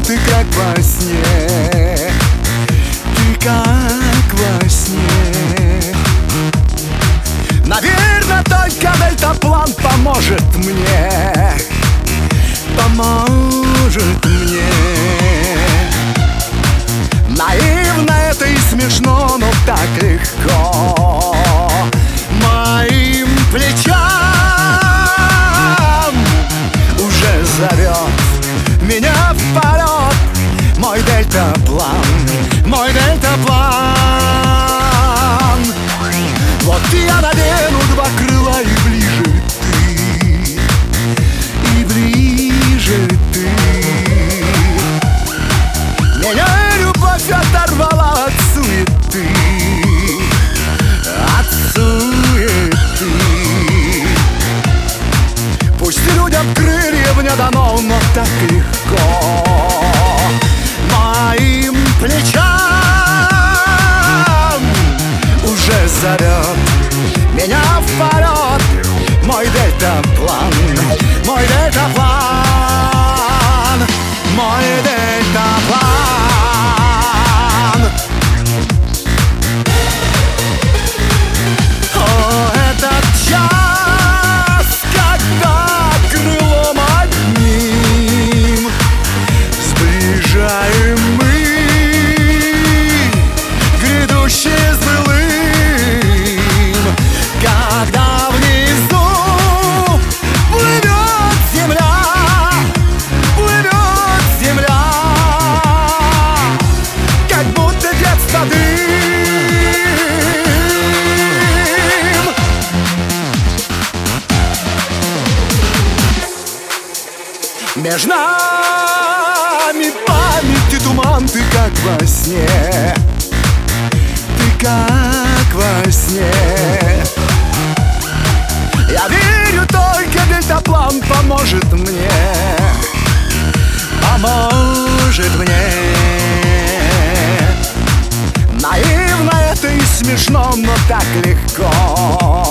ты как во сне, ты как во сне. Наверное, только дельтаплан поможет мне, поможет мне. Наивно это и смешно, но так легко. Моим плечам уже зовет меня в полет мой дельтаплан, мой дельтаплан. Вот я надену два крыла, и ближе ты, и ближе ты. Меня любовь оторвала от суеты, от суеты. Пусть людям крыльев не дано, но так легко. Моим плечам уже зовет меня в полет мой дельтаплан, мой дельтаплан, мой дельтаплан. О, этот час, когда крылом одним сближаем мы грядущее с былым, когда внизу плывет земля, как будто детство дым. Между нами память и туман, ты как во сне, ты как во сне. Я верю, только дельтаплан поможет мне, поможет мне. Наивно это и смешно, но так легко.